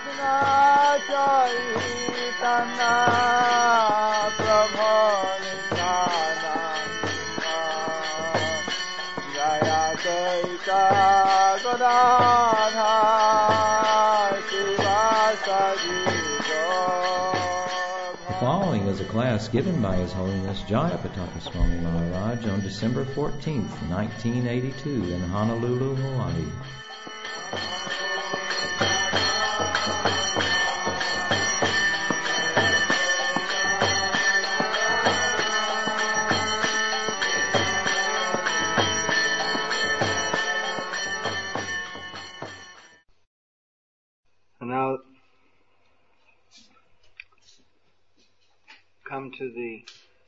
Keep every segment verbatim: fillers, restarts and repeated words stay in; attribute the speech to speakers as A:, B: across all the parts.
A: Following is a class given by His Holiness Jayapataka Swami Maharaj on December fourteenth, nineteen eighty-two in Honolulu, Hawaii.
B: Now come to the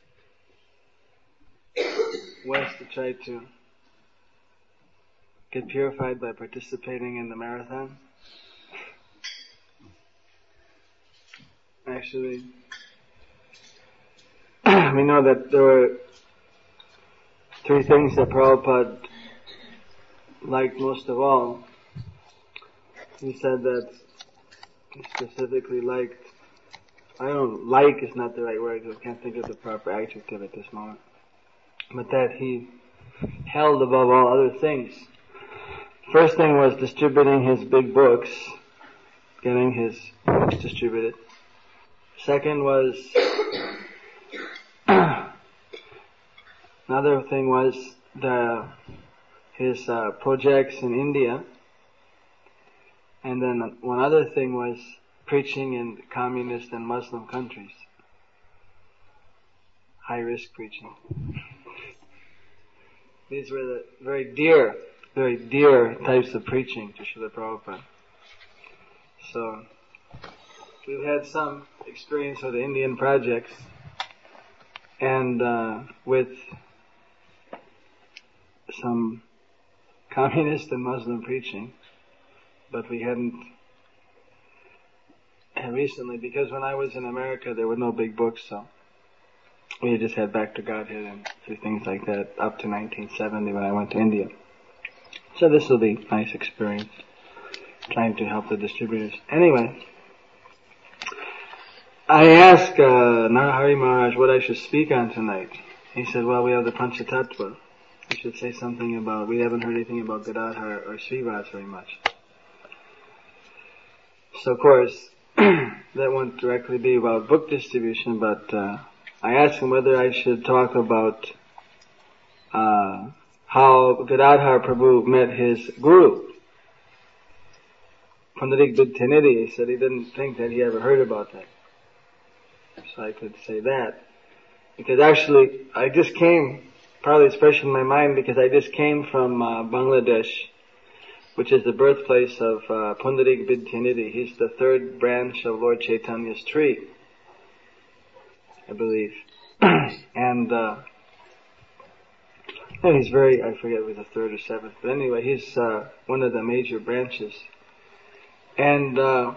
B: West to try to get purified by participating in the marathon. Actually, we know that there were three things that Prabhupada liked most of all. He said that he specifically liked, I don't know, like is not the right word because I can't think of the proper adjective at this moment, but that he held above all other things. First thing was distributing his big books, getting his books distributed. Second was, another thing was the his uh, projects in India. And then one other thing was preaching in communist and Muslim countries. High risk preaching. These were the very dear, very dear types of preaching to Srila Prabhupada. So, we've had some experience with the Indian projects and uh, with some communist and Muslim preaching. But we hadn't recently, because when I was in America there were no big books, so we just had Back to Godhead and through things like that up to nineteen seventy when I went to India. So this will be a nice experience, trying to help the distributors. Anyway, I asked uh, Narahari Maharaj what I should speak on tonight. He said, well, we have the Panchatattva. We should say something about, we haven't heard anything about Gadadhar or Srivas very much. So of course, that won't directly be about book distribution, but uh, I asked him whether I should talk about uh, how Gadadhar Prabhu met his guru, Pundarik Vidyanidhi. He said he didn't think that he ever heard about that. So I could say that. Because actually, I just came, probably it's fresh in my mind because I just came from uh, Bangladesh, which is the birthplace of uh, Pundarik Vidyanidhi. He's the third branch of Lord Chaitanya's tree, I believe. and uh, and he's very, I forget if it was the third or seventh, but anyway, he's uh, one of the major branches. And uh,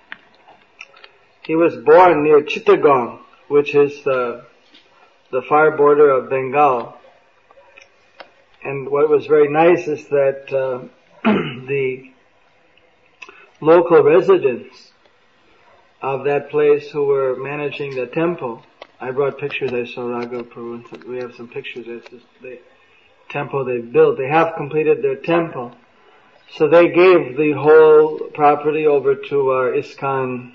B: he was born near Chittagong, which is uh, the far border of Bengal. And what was very nice is that uh, the local residents of that place who were managing the temple, I brought pictures, I saw Raghav Prabhu, we have some pictures, it's just the temple they've built. They have completed their temple. So they gave the whole property over to our ISKCON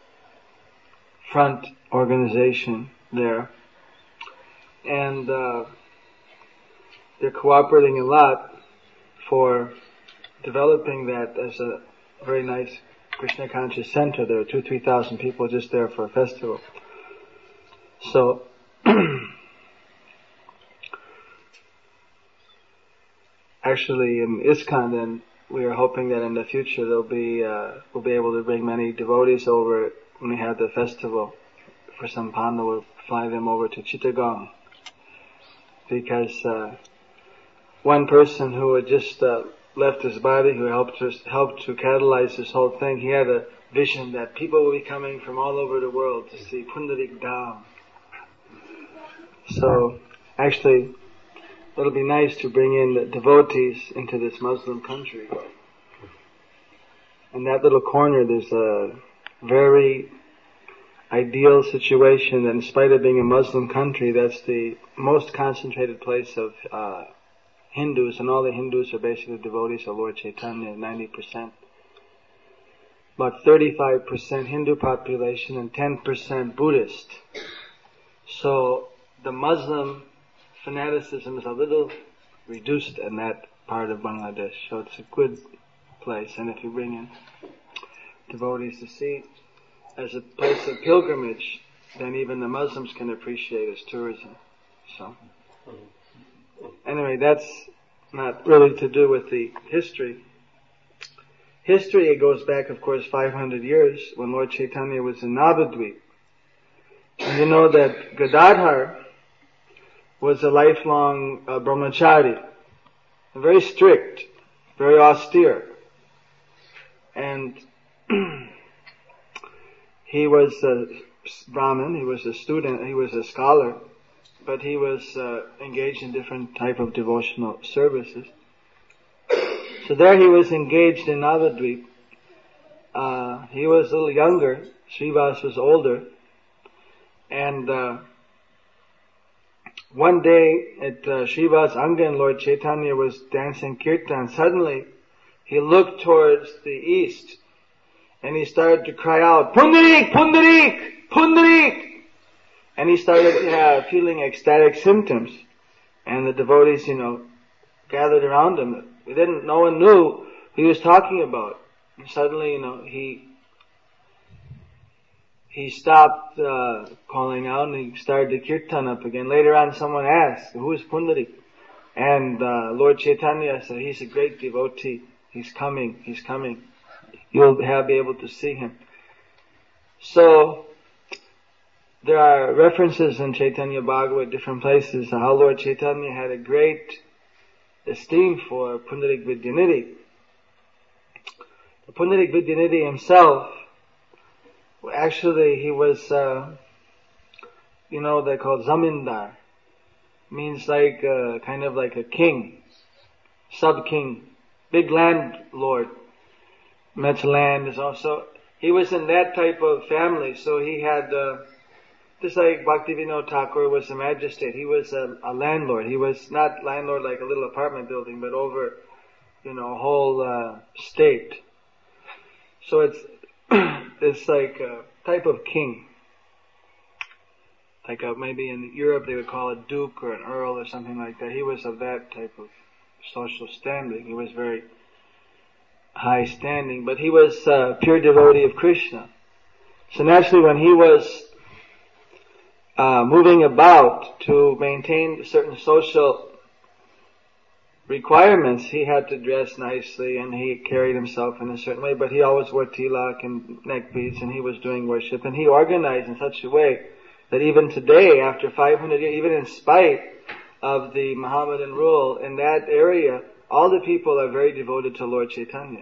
B: front organization there. And uh, they're cooperating a lot for developing that as a very nice Krishna conscious center. There are two, three thousand people just there for a festival. So, actually in ISKCON then, we are hoping that in the future there'll be, uh, we'll be able to bring many devotees over when we have the festival. For Sampana, we'll fly them over to Chittagong. Because, uh, one person who had just, uh, left his body, who helped us, helped to catalyze this whole thing, he had a vision that people will be coming from all over the world to see Pundarik Dham. So, actually, it'll be nice to bring in the devotees into this Muslim country. in that little corner there's a very ideal situation that in spite of being a Muslim country, that's the most concentrated place of uh, Hindus, and all the Hindus are basically devotees of Lord Chaitanya, ninety percent. About thirty-five percent Hindu population and ten percent Buddhist. So the Muslim fanaticism is a little reduced in that part of Bangladesh. So it's a good place, and if you bring in devotees to see as a place of pilgrimage, then even the Muslims can appreciate as tourism. So, anyway, that's not really to do with the history. History, it goes back, of course, five hundred years when Lord Chaitanya was in Navadvip. And you know that Gadadhar was a lifelong uh, brahmachari, very strict, very austere. And he was a Brahmin, he was a student, he was a scholar, but he was uh, engaged in different type of devotional services. So there he was engaged in Navadvip. Uh, he was a little younger, Srivas was older, and uh, one day at uh, Srivas Angan, Lord Chaitanya was dancing kirtan. Suddenly he looked towards the east and he started to cry out, Pundarik! Pundarik! Pundarik! And he started uh, feeling ecstatic symptoms. And the devotees, you know, gathered around him. We didn't, no one knew who he was talking about. And suddenly, you know, he he stopped uh, calling out and he started to kirtan up again. Later on, someone asked, who is Pundarik? And uh, Lord Chaitanya said, he's a great devotee. He's coming, he's coming. You'll have, be able to see him. So, there are references in Chaitanya Bhagavad, different places, how Lord Chaitanya had a great esteem for Pundarik Vidyanidhi. Pundarik Vidyanidhi himself, actually he was, uh, you know, they're called Zamindar. Means like, uh, kind of like a king, sub-king, big landlord. Much land is also, he was in that type of family, so he had, uh, just like Bhaktivinoda Thakur was a magistrate, he was a, a landlord. He was not landlord like a little apartment building, but over, you know, a whole uh, state. So it's, it's like a type of king. Like a, maybe in Europe they would call a duke or an earl or something like that. He was of that type of social standing. He was very high standing, but he was a pure devotee of Krishna. So naturally when he was uh, moving about to maintain certain social requirements, he had to dress nicely and he carried himself in a certain way, but he always wore tilak and neck beads and he was doing worship, and he organized in such a way that even today, after five hundred years, even in spite of the Mohammedan rule in that area, all the people are very devoted to Lord Chaitanya.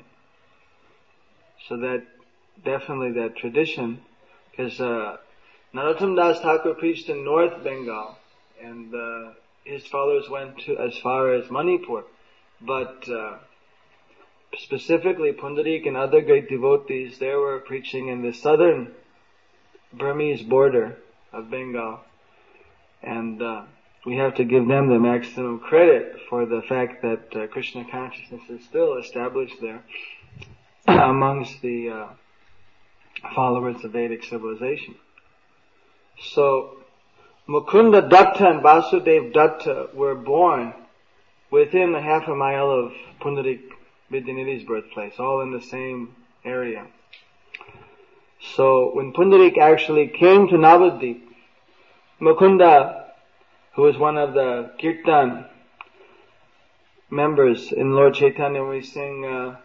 B: So that, definitely that tradition, because uh, Narottam Das Thakur preached in North Bengal, and uh, his followers went to as far as Manipur. But uh, specifically Pundarik and other great devotees, they were preaching in the southern Burmese border of Bengal. And uh, we have to give them the maximum credit for the fact that uh, Krishna consciousness is still established there amongst the uh, followers of Vedic civilization. So, Mukunda Datta and Vasudev Datta were born within a half a mile of Pundarik Vidyanidhi's birthplace, all in the same area. So, when Pundarik actually came to Navadvip, Mukunda, who was one of the Kirtan members in Lord Chaitanya, we sing uh,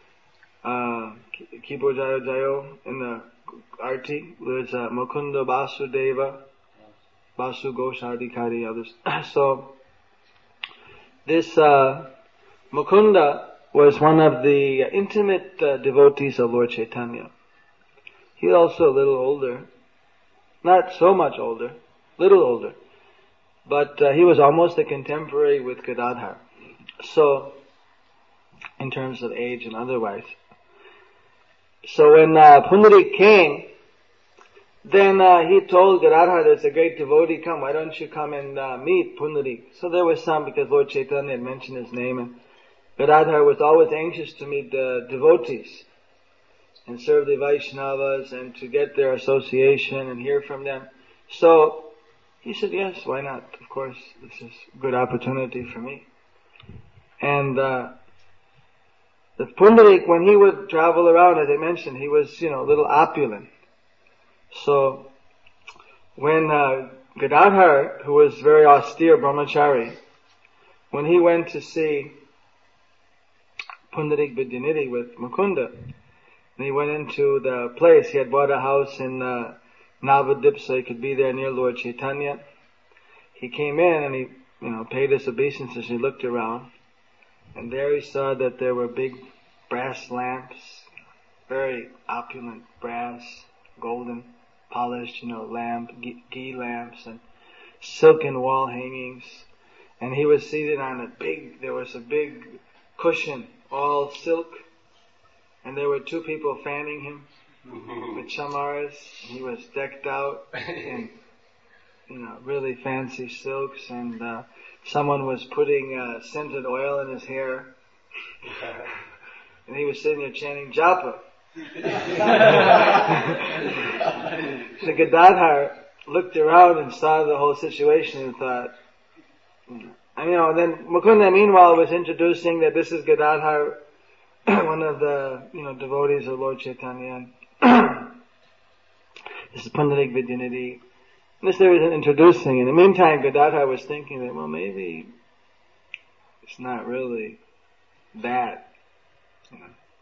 B: uh, Kibo Jayo Jayo in the Arti, there's uh, Mukunda Vasudeva, Vasu Goshadikari, others. So, this uh, Mukunda was one of the intimate uh, devotees of Lord Chaitanya. He was also a little older, not so much older, little older, but uh, he was almost a contemporary with Gadadhar. So, in terms of age and otherwise. So when uh, Pundarik came, then uh, he told Gadadhar, there's a great devotee come, why don't you come and uh, meet Pundarik? So there was some, because Lord Chaitanya had mentioned his name, and Gadadhar was always anxious to meet the devotees and serve the Vaishnavas and to get their association and hear from them. So he said, yes, why not? Of course, this is a good opportunity for me. And uh, the Pundarik, when he would travel around, as I mentioned, he was, you know, a little opulent. So when uh, Gadadhar, who was very austere brahmachari, when he went to see Pundarik Vidyanidhi with Mukunda, and he went into the place, he had bought a house in uh, Navadip so he could be there near Lord Chaitanya. He came in and he, you know, paid his obeisances. He looked around, and there he saw that there were big brass lamps, very opulent brass, golden, polished, you know, lamp, ghee lamps, and silken wall hangings. And he was seated on a big, there was a big cushion, all silk, and there were two people fanning him with chamaras. He was decked out in, you know, really fancy silks, and uh, someone was putting uh, scented oil in his hair, and he was sitting there chanting japa. The Gadadhar looked around and saw the whole situation and thought, you know, then Mukunda meanwhile was introducing that this is Gadadhar, one of the, you know, devotees of Lord Chaitanya. This is Pundarik Vidyanidhi. This there was introducing. In the meantime, Gadadhar was thinking that, well, maybe it's not really that, you know,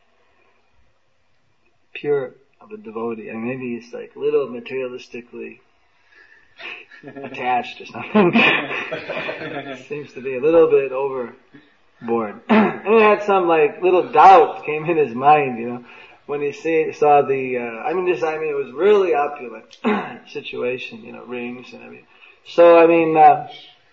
B: pure of a devotee. I mean, maybe he's like a little materialistically attached or something. Seems to be a little bit overboard. And he had some like little doubt came in his mind, you know, when he see, saw the, uh, I mean, this, I mean, it was really opulent situation, you know, rings and everything. So, I mean, uh,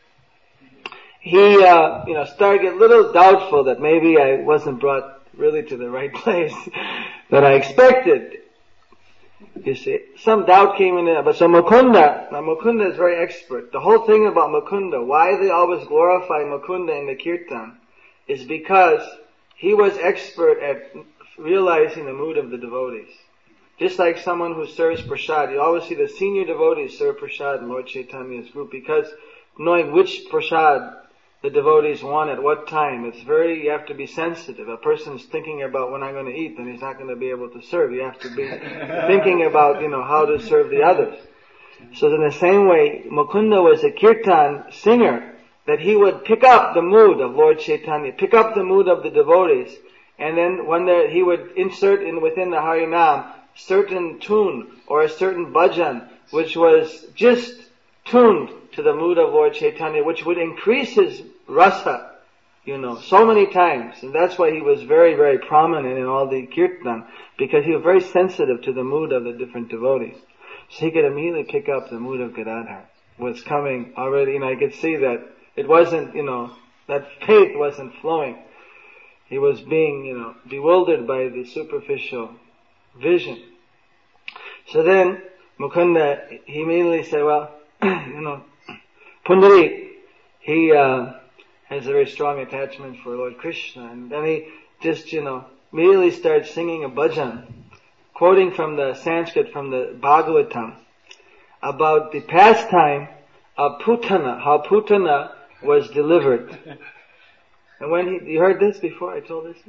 B: he, uh, you know, started to get a little doubtful that maybe I wasn't brought really to the right place that I expected. You see, some doubt came in there. But so Mukunda, now Mukunda is very expert. The whole thing about Mukunda, why they always glorify Mukunda in the kirtan, is because he was expert at realizing the mood of the devotees. Just like someone who serves prasad, you always see the senior devotees serve prasad in Lord Chaitanya's group, because knowing which prasad the devotees want at what time, it's very, you have to be sensitive. A person's thinking about when I'm going to eat, then he's not going to be able to serve. You have to be thinking about, you know, how to serve the others. So in the same way, Mukunda was a kirtan singer, that he would pick up the mood of Lord Chaitanya, pick up the mood of the devotees, and then when there, he would insert in within the Harinam certain tune or a certain bhajan, which was just tuned to the mood of Lord Chaitanya, which would increase his rasa, you know, so many times. And that's why he was very, very prominent in all the kirtan, because he was very sensitive to the mood of the different devotees. So he could immediately pick up the mood of Gadadhar. What's coming already, you know, I could see that it wasn't, you know, that faith wasn't flowing. He was being, you know, bewildered by the superficial vision. So then, Mukunda, he immediately said, well, you know, Pundarik, he uh, has a very strong attachment for Lord Krishna, and then he just, you know, immediately starts singing a bhajan, quoting from the Sanskrit, from the Bhagavatam, about the pastime of Putana, how Putana was delivered. And when he, you heard this before? I told this.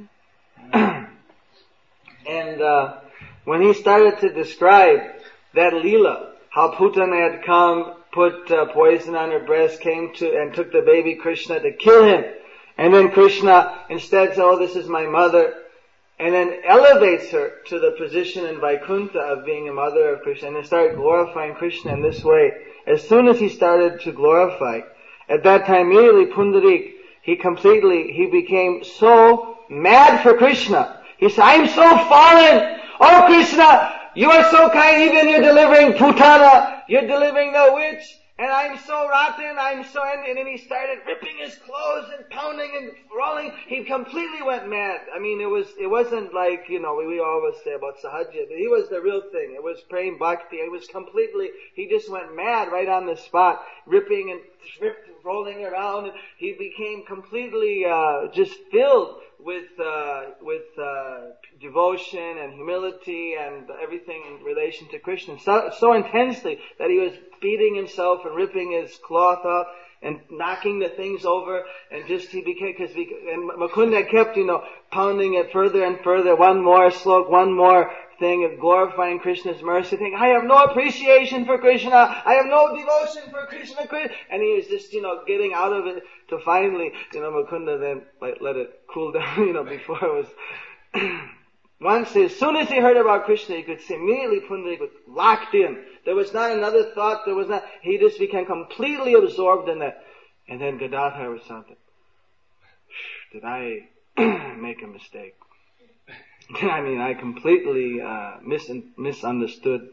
B: And uh, when he started to describe that Leela, how Putana had come, put uh, poison on her breast, came to and took the baby Krishna to kill him, and then Krishna instead said, "Oh, this is my mother," and then elevates her to the position in Vaikuntha of being a mother of Krishna, and then started glorifying Krishna in this way. As soon as he started to glorify, at that time immediately Pundarik, he completely, he became so mad for Krishna. He said, "I am so fallen! Oh Krishna, you are so kind, even you're delivering Putana, you're delivering the witch, And I'm so rotten, I'm so, and, and then he started ripping his clothes and pounding and rolling. He completely went mad. I mean, it was, it wasn't like, you know, we, we always say about Sahaja, but he was the real thing. It was praying bhakti. It was completely, he just went mad right on the spot, ripping and ripped, rolling around. And he became completely, uh, just filled with, uh, with, uh, devotion and humility and everything in relation to Krishna so, so intensely that he was beating himself and ripping his cloth up and knocking the things over, and just he became, cause he, and Mukunda kept, you know, pounding it further and further, one more slok, one more thing of glorifying Krishna's mercy, thinking, I have no appreciation for Krishna, I have no devotion for Krishna, and he was just, you know, getting out of it to finally, you know, Mukunda then let, let it cool down, you know, before it was, once, as soon as he heard about Krishna, he could see immediately Pundarik was locked in. There was not another thought, there was not, he just became completely absorbed in that. And then Gadadhar was something. Did I make a mistake? I mean, I completely uh, mis- misunderstood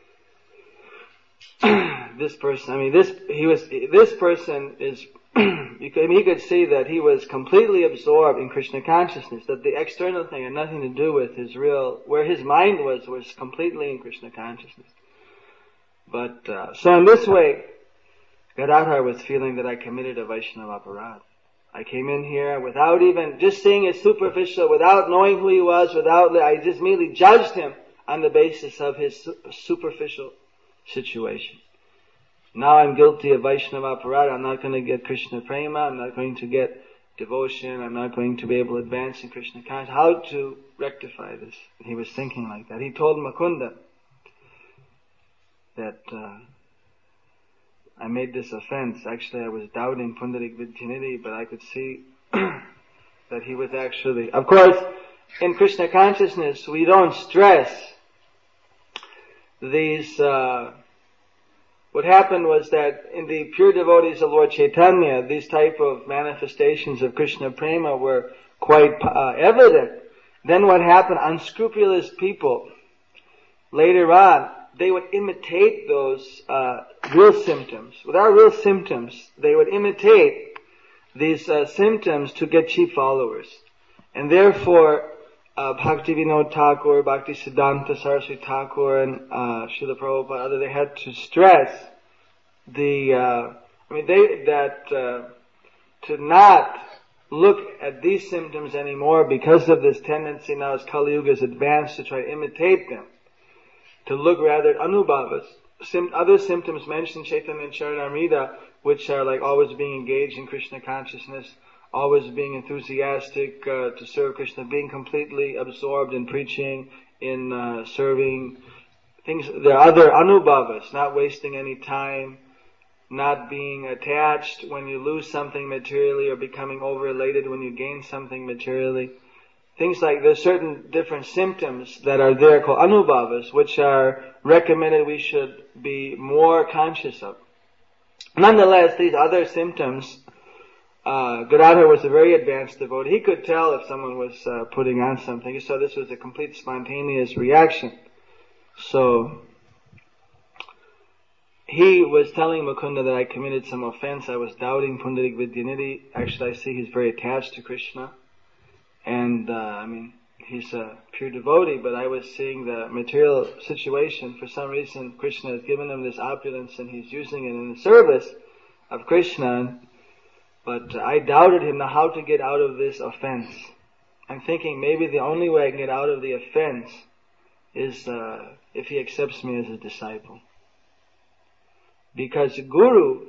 B: this person. I mean, this he was. This person is. you could, I mean, he could see that he was completely absorbed in Krishna consciousness. That the external thing had nothing to do with his real. Where his mind was was completely in Krishna consciousness. But uh, so in this way, Gadadhar was feeling that I committed a Vaishnava aparadh. I came in here without even, just seeing his superficial, without knowing who he was, without, I just merely judged him on the basis of his su- superficial situation. Now I'm guilty of Vaishnava aparadha. I'm not going to get Krishna prema. I'm not going to get devotion. I'm not going to be able to advance in Krishna consciousness. How to rectify this? He was thinking like that. He told Mukunda that uh, I made this offense. Actually, I was doubting Pundarik Vidyanidhi, but I could see that he was actually... Of course, in Krishna consciousness, we don't stress these... Uh, what happened was that in the pure devotees of Lord Chaitanya, these type of manifestations of Krishna prema were quite uh, evident. Then what happened, unscrupulous people, later on, they would imitate those uh, real symptoms. Without real symptoms, they would imitate these uh, symptoms to get cheap followers. And therefore, uh, Bhaktivinoda Thakur, Bhaktisiddhanta Saraswati Thakur, and uh, Srila Prabhupada, other, they had to stress the, uh, I mean, they, that uh, to not look at these symptoms anymore because of this tendency now as Kali Yuga is advanced to try to imitate them. To look rather at anubhavas, Sim- other symptoms mentioned in Chaitanya Charitamrita, which are like always being engaged in Krishna consciousness, always being enthusiastic uh, to serve Krishna, being completely absorbed in preaching, in uh, serving things. There are other anubhavas, not wasting any time, not being attached when you lose something materially, or becoming over-elated when you gain something materially. Things like, there's certain different symptoms that are there called anubhavas, which are recommended we should be more conscious of. Nonetheless, these other symptoms, uh, Gadadhar was a very advanced devotee. He could tell if someone was uh, putting on something. He saw this was a complete spontaneous reaction. So, he was telling Mukunda that I committed some offense. I was doubting Pundarik Vidyanidhi. Actually, I see he's very attached to Krishna. And, uh, I mean, he's a pure devotee, but I was seeing the material situation. For some reason, Krishna has given him this opulence and he's using it in the service of Krishna. But I doubted him now how to get out of this offense. I'm thinking maybe the only way I can get out of the offense is uh, if he accepts me as a disciple. Because Guru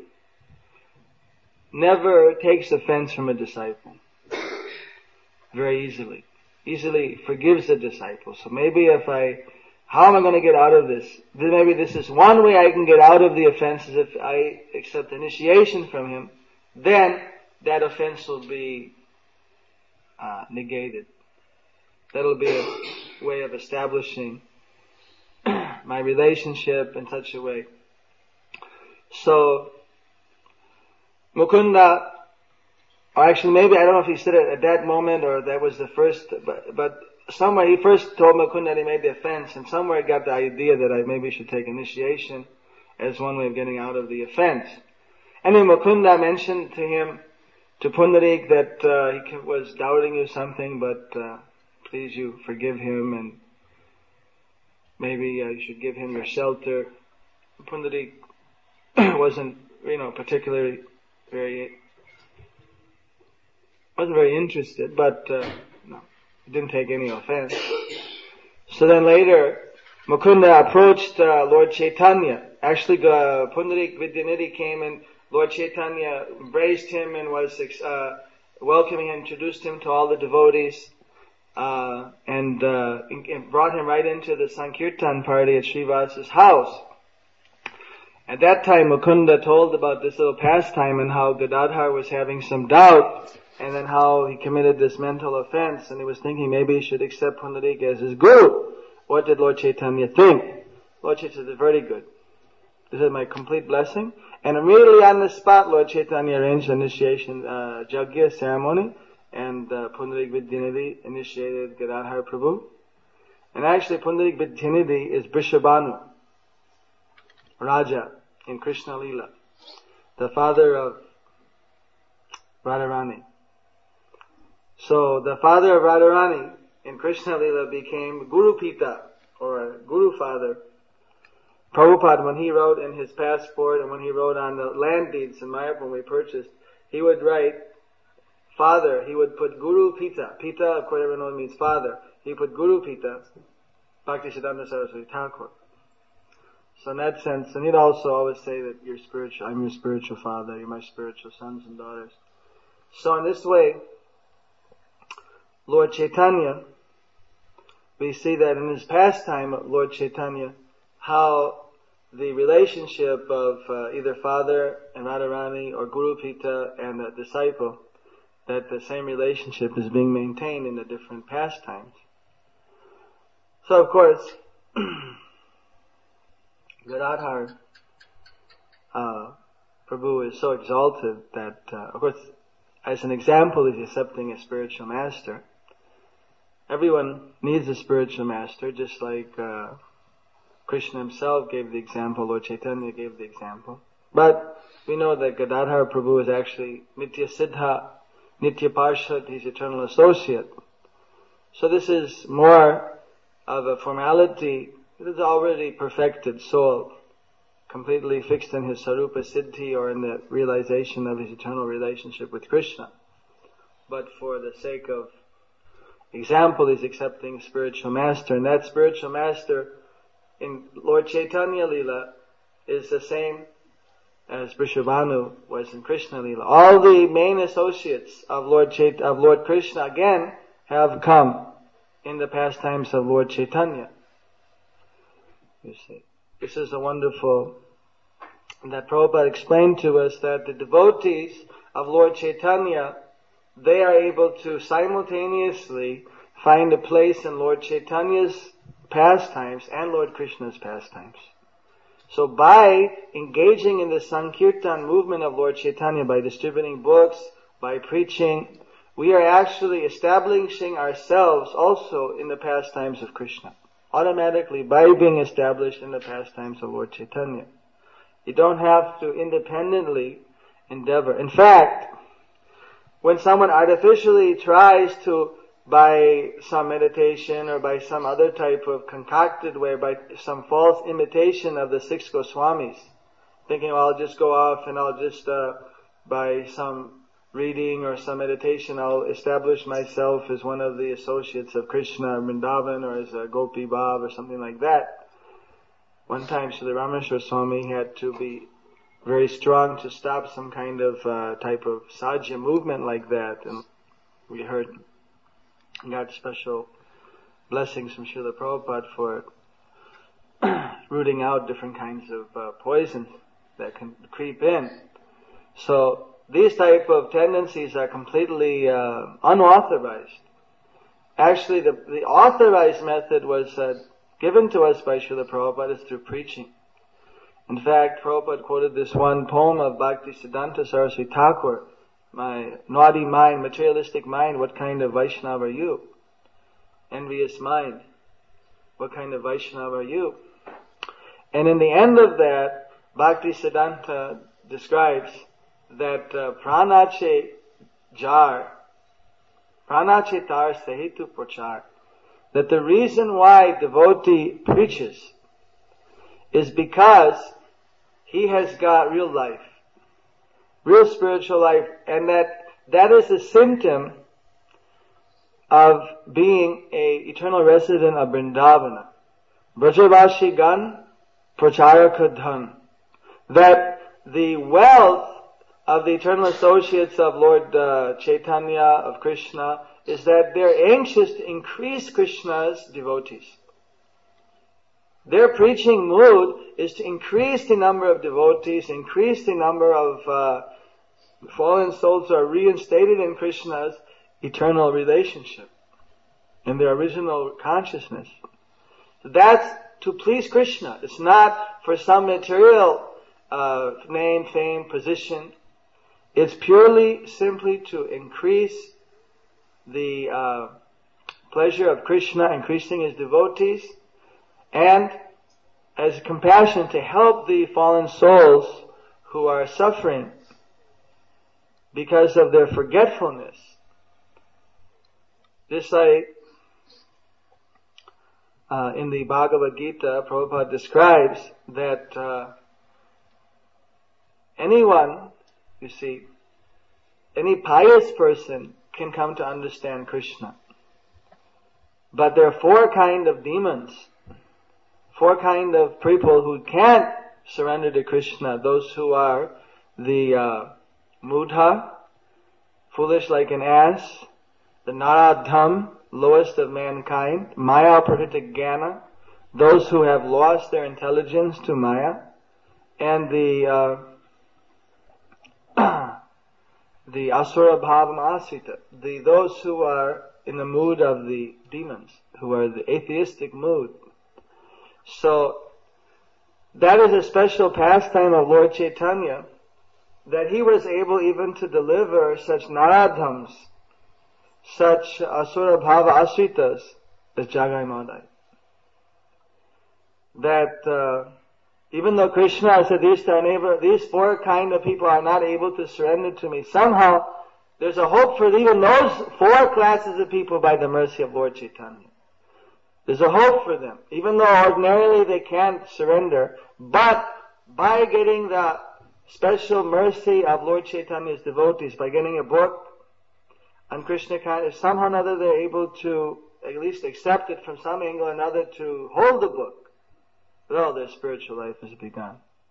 B: never takes offense from a disciple. Very easily. Easily forgives the disciple. So maybe if I, how am I going to get out of this? Then maybe this is one way I can get out of the offense, is if I accept initiation from him. Then that offense will be uh, negated. That'll be a way of establishing my relationship in such a way. So, Mukunda, or actually maybe, I don't know if he said it at that moment or that was the first, but, but somewhere he first told Mukunda that he made the offense, and somewhere he got the idea that I maybe should take initiation. as one way of getting out of the offense. And then Mukunda mentioned to him, to Pundarik, that uh, he was doubting you something, but uh, please you forgive him, and maybe uh, you should give him your shelter. Pundarik wasn't, you know, particularly very, wasn't very interested, but uh, no, he didn't take any offense. So then later, Mukunda approached uh, Lord Chaitanya. Actually, uh, Pundarik Vidyanidhi came and Lord Chaitanya embraced him and was uh, welcoming him, introduced him to all the devotees, uh, and, uh, and brought him right into the Sankirtan party at Srivasa's house. At that time, Mukunda told about this little pastime and how Gadadhar was having some doubt, and then how he committed this mental offense, and he was thinking maybe he should accept Pundarik as his guru. What did Lord Chaitanya think? Lord Chaitanya said, very good. This is my complete blessing. And immediately on the spot, Lord Chaitanya arranged initiation, uh, Jagya ceremony, and uh, Pundarik Vidyanidhi initiated Gadadhar Prabhu. And actually, Pundarik Vidyanidhi is Vrishabhanu, Raja in Krishna Leela, the father of Radharani. So the father of Radharani in Krishna Leela became Guru Pita, or Guru Father. Prabhupada, when he wrote in his passport and when he wrote on the land deeds in Mayapur when we purchased, he would write father, he would put Guru Pita. Pita, of course, everyone knows means father. He put Guru Pita, Bhaktisiddhanta Saraswati Thakur. So in that sense, and he'd also always say that you're spiritual, I'm your spiritual father, you're my spiritual sons and daughters. So in this way, Lord Chaitanya, we see that in his pastime, Lord Chaitanya, how the relationship of uh, either father and Radharani or Guru Pita and the disciple, that the same relationship is being maintained in the different pastimes. So of course, Gadadhar uh, Prabhu is so exalted that, uh, of course, as an example, he's accepting a spiritual master. Everyone needs a spiritual master, just like uh, Krishna himself gave the example, Lord Chaitanya gave the example. But we know that Gadadhar Prabhu is actually Nitya Siddha, Nitya Parshad, his eternal associate. So this is more of a formality. It is already perfected soul, completely fixed in his Sarupa Siddhi or in the realization of his eternal relationship with Krishna. But for the sake of example, he's accepting a spiritual master, and that spiritual master in Lord Chaitanya Leela is the same as Vrishabhanu was in Krishna Leela. All the main associates of Lord Chait- of Lord Krishna again have come in the pastimes of Lord Chaitanya. You see, this is a wonderful, that Prabhupada explained to us that the devotees of Lord Chaitanya, they are able to simultaneously find a place in Lord Chaitanya's pastimes and Lord Krishna's pastimes. So by engaging in the Sankirtan movement of Lord Chaitanya, by distributing books, by preaching, we are actually establishing ourselves also in the pastimes of Krishna. Automatically, by being established in the pastimes of Lord Chaitanya. You don't have to independently endeavor. In fact, when someone artificially tries to, by some meditation or by some other type of concocted way, by some false imitation of the six Goswamis, thinking, well, I'll just go off and I'll just, uh, by some reading or some meditation, I'll establish myself as one of the associates of Krishna or Vrindavan or as a Gopi Bhav or something like that. One time, Srila Rameshwar Swami had to be very strong to stop some kind of uh, type of sajya movement like that, and we heard, got special blessings from Srila Prabhupada for rooting out different kinds of uh, poisons that can creep in. So these type of tendencies are completely uh, unauthorized. Actually, the, the authorized method was uh, given to us by Srila Prabhupada is through preaching. In fact, Prabhupada quoted this one poem of Bhaktisiddhanta Saraswati Thakur, my naughty mind, materialistic mind, what kind of Vaishnava are you? Envious mind, what kind of Vaishnava are you? And in the end of that, Bhakti Siddhanta describes that uh, pranache jar, pranache tar sahitu prachar, that the reason why devotee preaches is because he has got real life, real spiritual life, and that that is a symptom of being a eternal resident of Vrindavana. Brajavashi gan pracharaka dhan. That the wealth of the eternal associates of Lord uh, Chaitanya, of Krishna, is that they're anxious to increase Krishna's devotees. Their preaching mood is to increase the number of devotees, increase the number of uh, fallen souls who are reinstated in Krishna's eternal relationship, in their original consciousness. So that's to please Krishna. It's not for some material uh, name, fame, position. It's purely, simply to increase the uh, pleasure of Krishna, increasing his devotees, and as compassion to help the fallen souls who are suffering because of their forgetfulness. Just like uh, in the Bhagavad Gita, Prabhupada describes that uh, anyone, you see, any pious person can come to understand Krishna. But there are four kind of demons, four kind of people who can't surrender to Krishna. Those who are the uh, mudha, foolish like an ass, the naradham, lowest of mankind, maya pratita jnana, those who have lost their intelligence to maya, and the uh, the asura bhavam asita, the those who are in the mood of the demons, who are the atheistic mood. So that is a special pastime of Lord Chaitanya, that he was able even to deliver such naradhams, such asura bhava asritas as Jagai Madai. That uh, even though Krishna said these, are these four kind of people are not able to surrender to me, somehow there's a hope for even those four classes of people by the mercy of Lord Chaitanya. There's a hope for them, even though ordinarily they can't surrender, but by getting the special mercy of Lord Chaitanya's devotees, by getting a book on Krishna consciousness, somehow or another they're able to at least accept it from some angle or another, to hold the book. Well, their spiritual life has begun.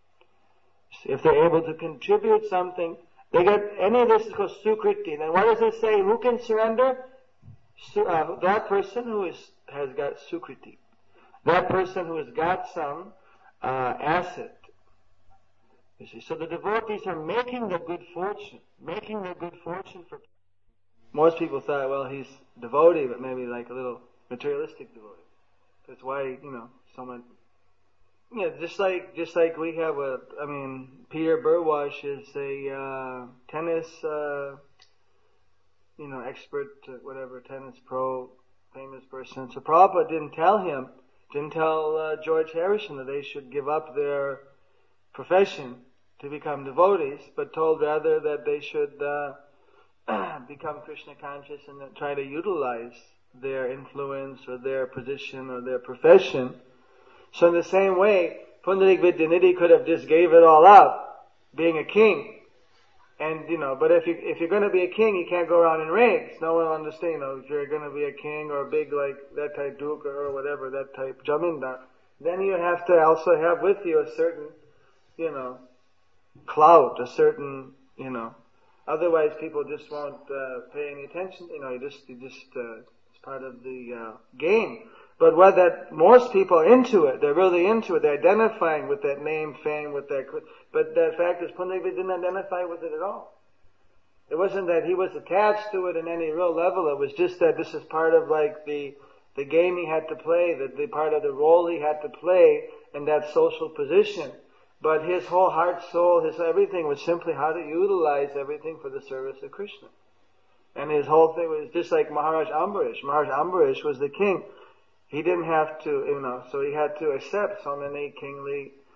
B: If they're able to contribute something, they get, any of this is called sukriti. Then what does it say? Who can surrender? Su, uh, that person who is, has got sukriti. That person who has got some uh, asset. You see, so the devotees are making their good fortune, making their good fortune for. Most people thought, well, he's devotee, but maybe like a little materialistic devotee. That's why, you know, someone. Yeah, just like just like we have a, I mean, Peter Burwash is a uh, tennis, uh, you know, expert, uh, whatever, tennis pro, famous person. So Prabhupada didn't tell him, didn't tell uh, George Harrison that they should give up their profession to become devotees, but told rather that they should uh, become Krishna conscious and then try to utilize their influence or their position or their profession. So in the same way, Pundarik Vidyanidhi could have just gave it all up, being a king. And, you know, but if you, if you're gonna be a king, you can't go around in ranks. No one will understand, you know, if you're gonna be a king or a big, like, that type duke or whatever, that type jamindar, then you have to also have with you a certain, you know, clout, a certain, you know, otherwise people just won't, uh, pay any attention, you know, you just, you just, uh, it's part of the, uh, game. But what that, most people are into it, they're really into it, they're identifying with that name, fame, with that, but the fact is Pundarik didn't identify with it at all. It wasn't that he was attached to it in any real level, it was just that this is part of like the, the game he had to play, the, the part of the role he had to play in that social position. But his whole heart, soul, his everything was simply how to utilize everything for the service of Krishna. And his whole thing was just like Maharaj Ambarish. Maharaj Ambarish was the king. He didn't have to, you know, so he had to accept so many kingly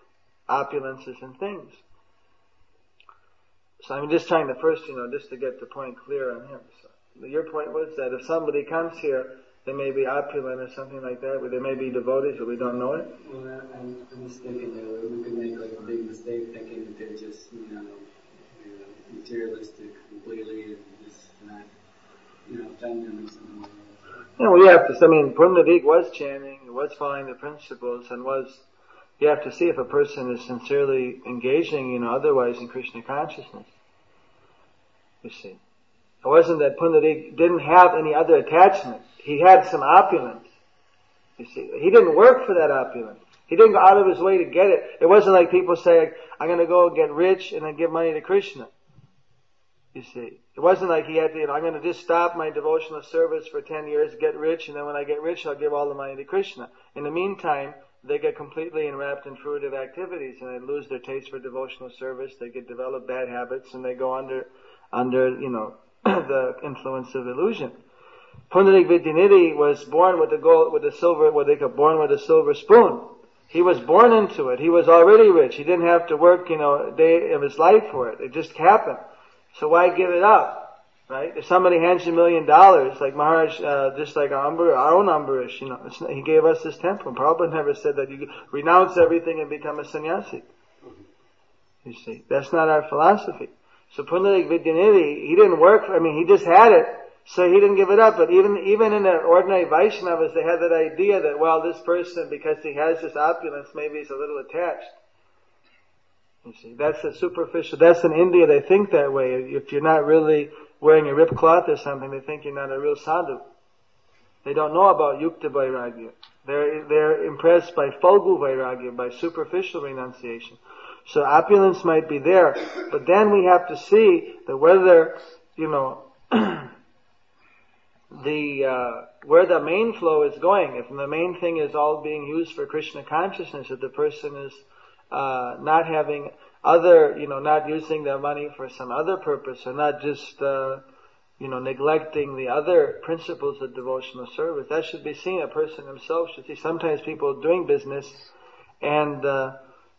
B: opulences and things. So I'm just trying to first, you know, just to get the point clear on him. So your point was that if somebody comes here, they may be opulent or something like that, where they may be devotees, but we don't know it.
C: Well, I'm, I'm just thinking that we could make like a big mistake thinking that they're just, you know, you know materialistic completely and just not, you know, feminine or something like that.
B: Yeah, well, you have to, I mean, Pundarik was chanting, was following the principles, and was, you have to see if a person is sincerely engaging, you know, otherwise in Krishna consciousness. You see. It wasn't that Pundarik didn't have any other attachment. He had some opulence. You see. He didn't work for that opulence. He didn't go out of his way to get it. It wasn't like people say, I'm going to go get rich and then give money to Krishna. You see. It wasn't like he had to, you know, I'm going to just stop my devotional service for ten years, get rich, and then when I get rich, I'll give all the money to Krishna. In the meantime, they get completely enwrapped in fruitive activities and they lose their taste for devotional service. They get develop bad habits and they go under, under, you know, the influence of illusion. Pundarik Vidyanidhi was born with the gold, with the silver, what they call born with a silver spoon. He was born into it. He was already rich. He didn't have to work, you know, a day of his life for it. It just happened. So why give it up, right? If somebody hands you a million dollars, like Maharaj, uh, just like our, Ambar, our own Ambarish, you know, it's, he gave us this temple. Prabhupada never said that you renounce everything and become a sannyasi. You see, that's not our philosophy. So Pundarik Vidyanidhi, he didn't work for, I mean, he just had it, so he didn't give it up. But even, even in the ordinary Vaishnavas, they had that idea that, well, this person, because he has this opulence, maybe he's a little attached. You see, that's a superficial, that's in India, they think that way. If you're not really wearing a ripped cloth or something, they think you're not a real sadhu. They don't know about Yukta Vairagya. They're, they're impressed by Falgu Vairagya, by superficial renunciation. So opulence might be there, but then we have to see that whether, you know, the, uh, where the main flow is going. If the main thing is all being used for Krishna consciousness, if the person is, uh, not having other, you know, not using their money for some other purpose, or not just, uh, you know, neglecting the other principles of devotional service, that should be seen. A person himself should see. Sometimes people doing business and, uh,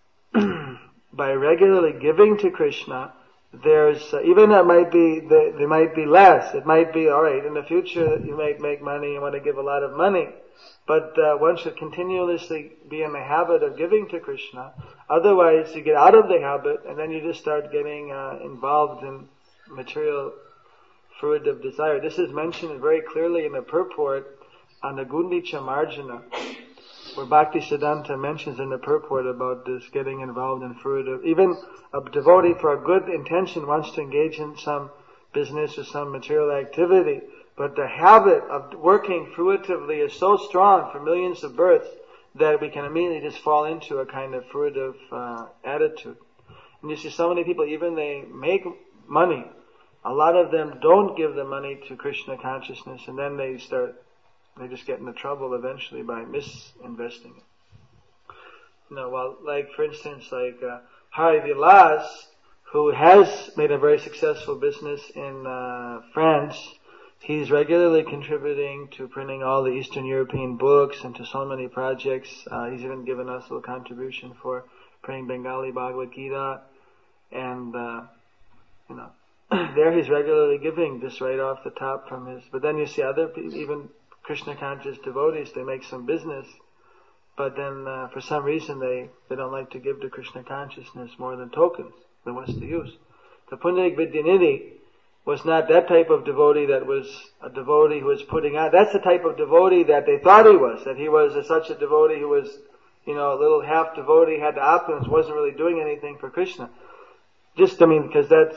B: by regularly giving to Krishna, there's, uh, even that might be, there, there might be less. It might be, alright, in the future you might make money, you want to give a lot of money. But, uh, one should continuously be in the habit of giving to Krishna. Otherwise you get out of the habit and then you just start getting, uh, involved in material fruit of desire. This is mentioned very clearly in the purport on the Gundicha Marjana, where Bhaktisiddhanta mentions in the purport about this getting involved in fruit of, even a devotee for a good intention wants to engage in some business or some material activity, but the habit of working fruitively is so strong for millions of births that we can immediately just fall into a kind of fruitive uh, attitude. And you see so many people, even they make money, a lot of them don't give the money to Krishna consciousness, and then they start They just get into trouble eventually by misinvesting it. You know, well, like for instance, like uh, Hari Vilas, who has made a very successful business in uh, France, he's regularly contributing to printing all the Eastern European books and to so many projects. Uh, he's even given us a little contribution for printing Bengali Bhagavad Gita, and uh, you know, there he's regularly giving just right off the top from his. But then you see other people, even Krishna conscious devotees, they make some business, but then uh, for some reason they, they don't like to give to Krishna consciousness more than tokens. Then what's the use? The Pundarik Vidyanidhi was not that type of devotee that was a devotee who was putting out. That's the type of devotee that they thought he was, that he was a, such a devotee who was, you know, a little half devotee, had the opulence, wasn't really doing anything for Krishna. Just, I mean, because that's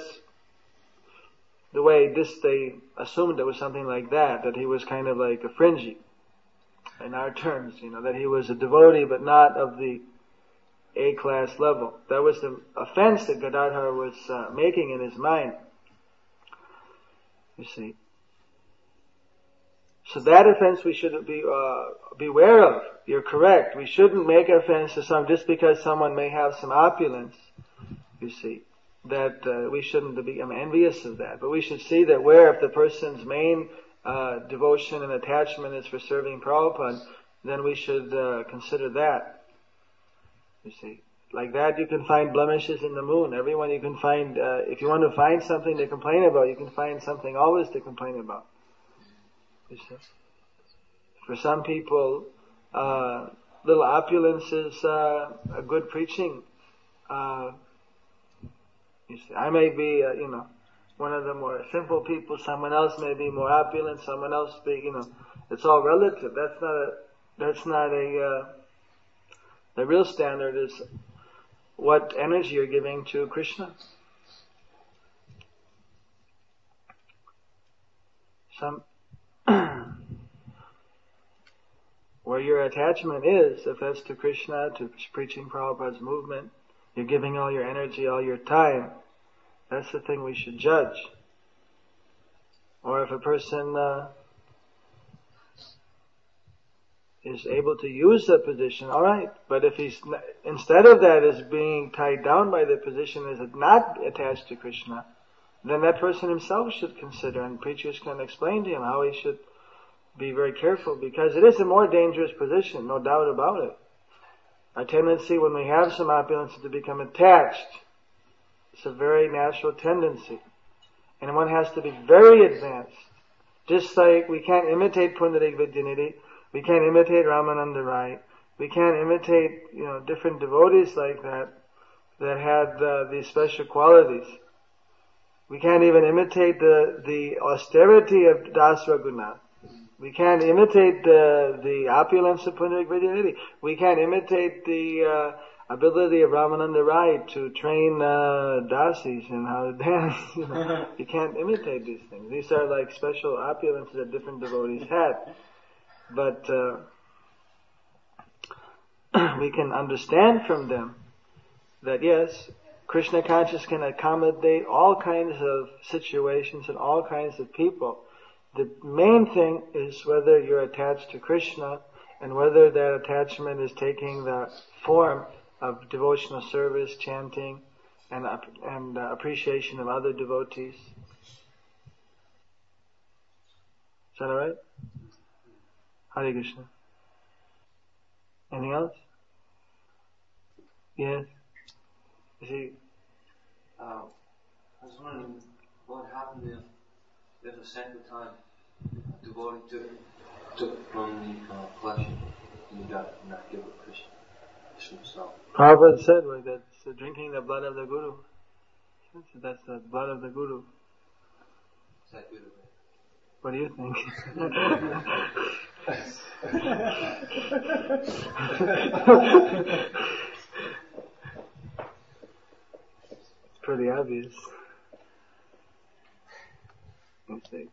B: the way this, they assumed it was something like that, that he was kind of like a fringy, in our terms, you know, that he was a devotee but not of the A-class level. That was the offense that Gadadhar was uh, making in his mind. You see. So that offense we should be uh, beware of. You're correct. We shouldn't make offense to some just because someone may have some opulence, you see. That uh, we shouldn't become envious of that. But we should see that where if the person's main uh, devotion and attachment is for serving Prabhupada, then we should uh, consider that. You see. Like that, you can find blemishes in the moon. Everyone you can find, uh, if you want to find something to complain about, you can find something always to complain about. For some people, uh, little opulence is uh, a good preaching. Uh, you see, I may be, uh, you know, one of the more simple people. Someone else may be more opulent. Someone else be, you know, it's all relative. That's not a. That's not a. Uh, the real standard is what energy you're giving to Krishna. Some. Where your attachment is, if that's to Krishna, to preaching Prabhupada's movement, you're giving all your energy, all your time, that's the thing we should judge. Or if a person uh, is able to use the position, alright, but if he's, instead of that is being tied down by the position, is not attached to Krishna, then that person himself should consider, and preachers can explain to him how he should be very careful, because it is a more dangerous position, no doubt about it. Our tendency when we have some opulence is to become attached. It's a very natural tendency. And one has to be very advanced. Just like we can't imitate Pundarik Vidyanidhi, we can't imitate Ramananda Rai, we can't imitate, you know, different devotees like that, that had uh, these special qualities. We can't even imitate the, the austerity of Das Raghunath. We can't imitate the, the opulence of Pundarik Vidyanidhi. We can't imitate the uh, ability of Ramananda Rai to train uh, dasis and how to dance. You know, you can't imitate these things. These are like special opulences that different devotees had. But uh, we can understand from them that yes, Krishna consciousness can accommodate all kinds of situations and all kinds of people. The main thing is whether you're attached to Krishna and whether that attachment is taking the form of devotional service, chanting, and and uh, appreciation of other devotees. Is that alright? Hare Krishna. Anything else? Yes? You see?
A: Uh, I was wondering what happened if If a sanctified devotee took, took from the uh, flesh and you got not give it Krishna, Krishna himself.
B: Prabhupada said like that, so drinking the blood of the Guru. So that's the blood of the Guru.
A: Is that good?
B: What do you think? It's pretty obvious. Let's see.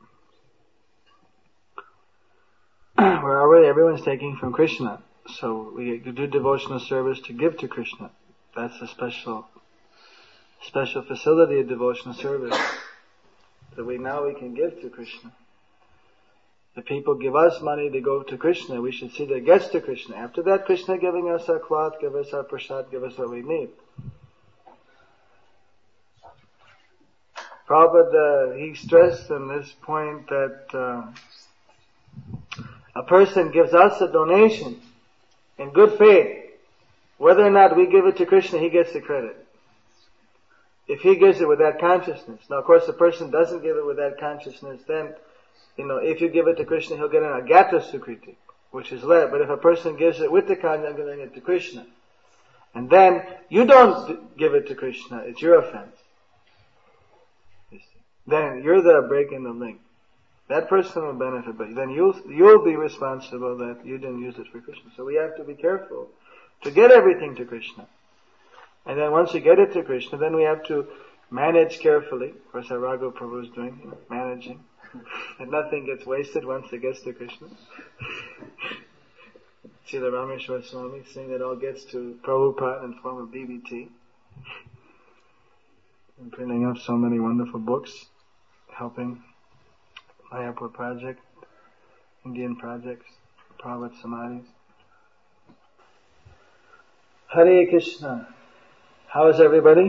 B: Where already everyone's taking from Krishna, so we do devotional service to give to Krishna. That's a special, special facility of devotional service that we now we can give to Krishna. The people give us money to go to Krishna. We should see that it gets to Krishna. After that, Krishna giving us our cloth, give us our prasad, give us what we need. Prabhupada, uh, he stressed on this point that uh, a person gives us a donation in good faith. Whether or not we give it to Krishna, he gets the credit. If he gives it with that consciousness. Now, of course, the person doesn't give it with that consciousness, then, you know, if you give it to Krishna, he'll get an agata sukriti, which is led. But if a person gives it with the consciousness, I'm giving it to Krishna, and then you don't give it to Krishna, it's your offense. Then you're the breaking the link. That person will benefit, but then you'll you'll be responsible that you didn't use it for Krishna. So we have to be careful to get everything to Krishna. And then once you get it to Krishna, then we have to manage carefully. Of course, our Raghu Prabhu is doing, you know, managing. And nothing gets wasted once it gets to Krishna. See the Rameshwar Swami saying it all gets to Prabhupada in form of B B T. And printing up so many wonderful books, helping Mayapur project, Indian projects, Prabhupada Samadhis. Hare Krishna. How is everybody?